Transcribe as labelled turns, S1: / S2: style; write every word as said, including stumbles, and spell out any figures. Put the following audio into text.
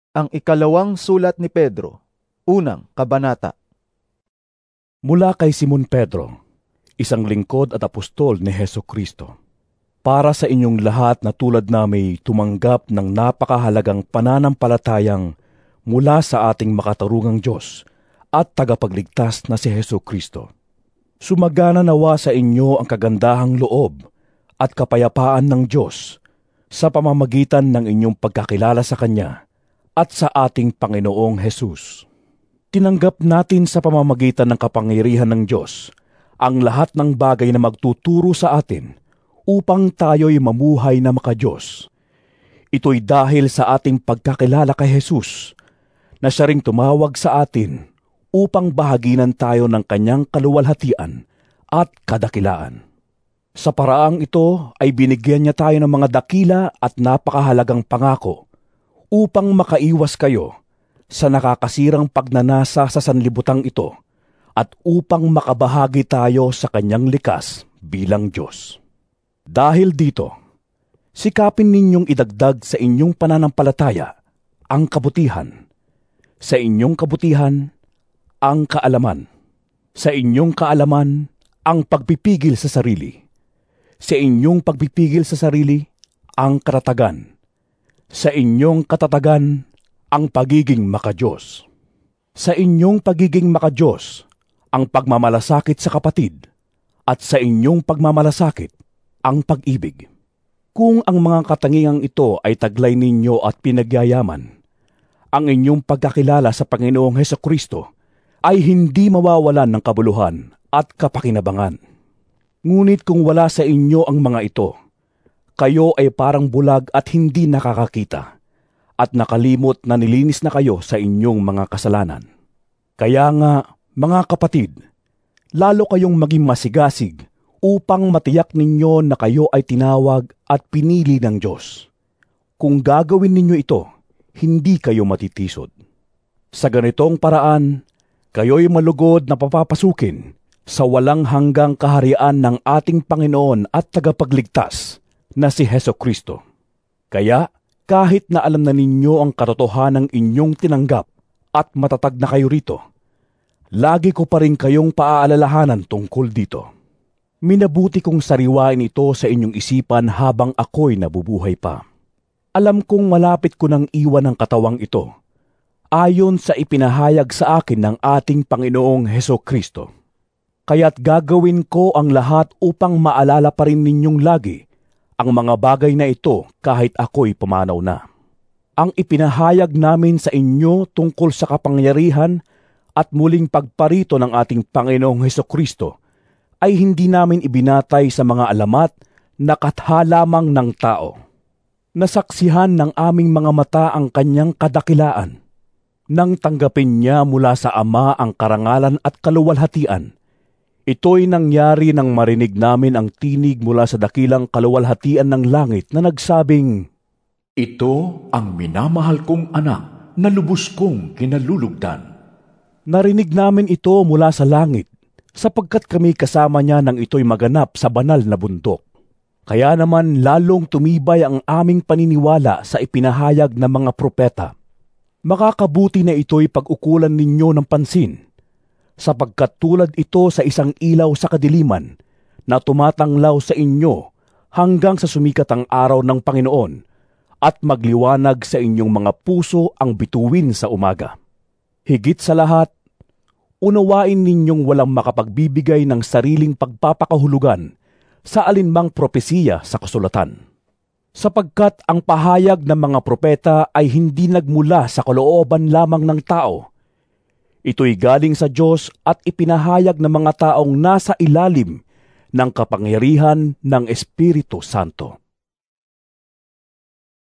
S1: Ang ikalawang sulat ni Pedro, unang kabanata.
S2: Mula kay Simon Pedro, isang lingkod at apostol ni Hesukristo, para sa inyong lahat na tulad na may tumanggap ng napakahalagang pananampalatayang mula sa ating makatarungang Diyos at tagapagligtas na si Hesukristo. Sumagana nawa sa inyo ang kagandahang loob at kapayapaan ng Diyos sa pamamagitan ng inyong pagkakilala sa Kanya at sa ating Panginoong Hesus. Tinanggap natin sa pamamagitan ng kapangyarihan ng Diyos ang lahat ng bagay na magtuturo sa atin upang tayo'y mamuhay na maka-Diyos. Ito'y dahil sa ating pagkakilala kay Hesus na siya ring tumawag sa atin upang bahaginan tayo ng Kanyang kaluwalhatian at kadakilaan. Sa paraang ito ay binigyan niya tayo ng mga dakila at napakahalagang pangako upang makaiwas kayo sa nakakasirang pagnanasa sa sanlibutang ito at upang makabahagi tayo sa Kanyang likas bilang Diyos. Dahil dito, sikapin ninyong idagdag sa inyong pananampalataya ang kabutihan, sa inyong kabutihan ang kaalaman, sa inyong kaalaman ang pagpipigil sa sarili, sa inyong pagpipigil sa sarili ang katatagan, sa inyong katatagan ang pagiging maka-Diyos, sa inyong pagiging maka-Diyos ang pagmamalasakit sa kapatid, at sa inyong pagmamalasakit ang pag-ibig. Kung ang mga katangiang ito ay taglay ninyo at pinagyayaman, ang inyong pagkakilala sa Panginoong Hesukristo ay hindi mawawalan ng kabuluhan at kapakinabangan. Ngunit kung wala sa inyo ang mga ito, kayo ay parang bulag at hindi nakakakita, at nakalimot na nilinis na kayo sa inyong mga kasalanan. Kaya nga, mga kapatid, lalo kayong maging masigasig upang matiyak ninyo na kayo ay tinawag at pinili ng Diyos. Kung gagawin ninyo ito, hindi kayo matitisod. Sa ganitong paraan, kayo'y malugod na papapasukin sa walang hanggang kaharian ng ating Panginoon at tagapagligtas na si Hesukristo. Kaya, kahit na alam na ninyo ang katotohanang inyong tinanggap at matatag na kayo rito, lagi ko pa rin kayong paaalalahanan tungkol dito. Minabuti kong sariwain ito sa inyong isipan habang ako'y nabubuhay pa. Alam kong malapit ko nang iwan ang katawang ito, ayon sa ipinahayag sa akin ng ating Panginoong Hesukristo. Kaya't gagawin ko ang lahat upang maalala pa rin ninyong lagi ang mga bagay na ito kahit ako'y pumanaw na. Ang ipinahayag namin sa inyo tungkol sa kapangyarihan at muling pagparito ng ating Panginoong Hesukristo ay hindi namin ibinatay sa mga alamat na katha lamang ng tao. Nasaksihan ng aming mga mata ang Kanyang kadakilaan. Nang tanggapin niya mula sa Ama ang karangalan at kaluwalhatian, ito'y nangyari nang marinig namin ang tinig mula sa dakilang kaluwalhatian ng langit na nagsabing,
S3: "Ito ang minamahal kong anak na lubos kong kinalulugdan."
S2: Narinig namin ito mula sa langit, sapagkat kami kasama niya nang ito'y maganap sa banal na bundok. Kaya naman lalong tumibay ang aming paniniwala sa ipinahayag ng mga propeta. Makakabuti na ito'y pag-ukulan ninyo ng pansin, sapagkat tulad ito sa isang ilaw sa kadiliman na tumatanglaw sa inyo hanggang sa sumikat ang araw ng Panginoon at magliwanag sa inyong mga puso ang bituin sa umaga. Higit sa lahat, unawain ninyong walang makapagbibigay ng sariling pagpapakahulugan sa alinmang propesiya sa kasulatan. Sapagkat ang pahayag ng mga propeta ay hindi nagmula sa kalooban lamang ng tao. Ito'y galing sa Diyos at ipinahayag ng mga taong nasa ilalim ng kapangyarihan ng Espiritu Santo.